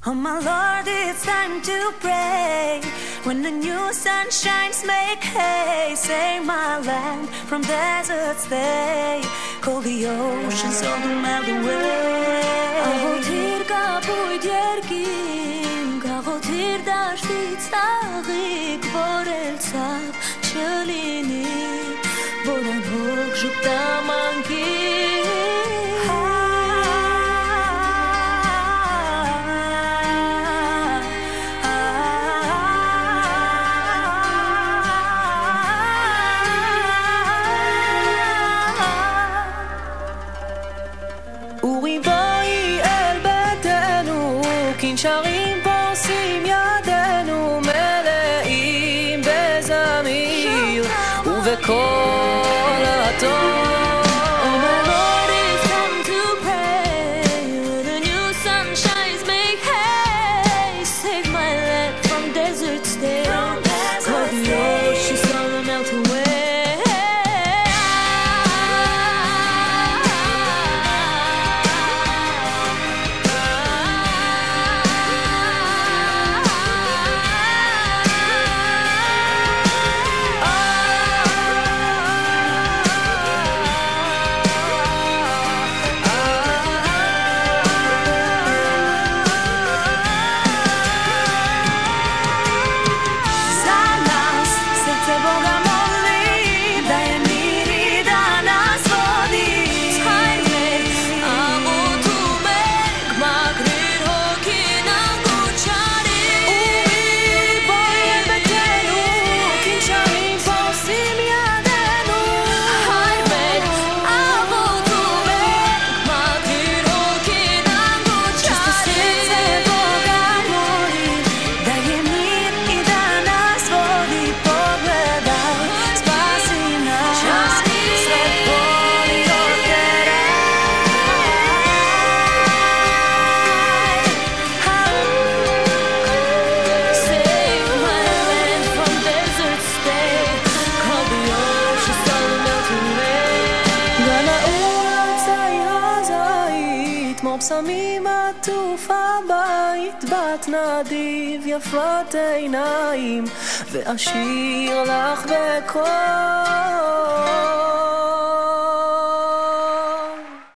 Oh my Lord, it's time to pray. When the new sun shines, make hay. Save my land from deserts they call the oceans all the melt away. Աղոթիր կապույտ երկինք, աղոթիր դաշտի ծաղիկ, որ էլ ցավ չլինի, որ անհոգ ժպտամանքի. שרים פורסים ידינו מלאים בזמיר ובקול הטוב. בשמים עטוף הבית, בת נדיב יפת עיניים, ואשיר לך בקול.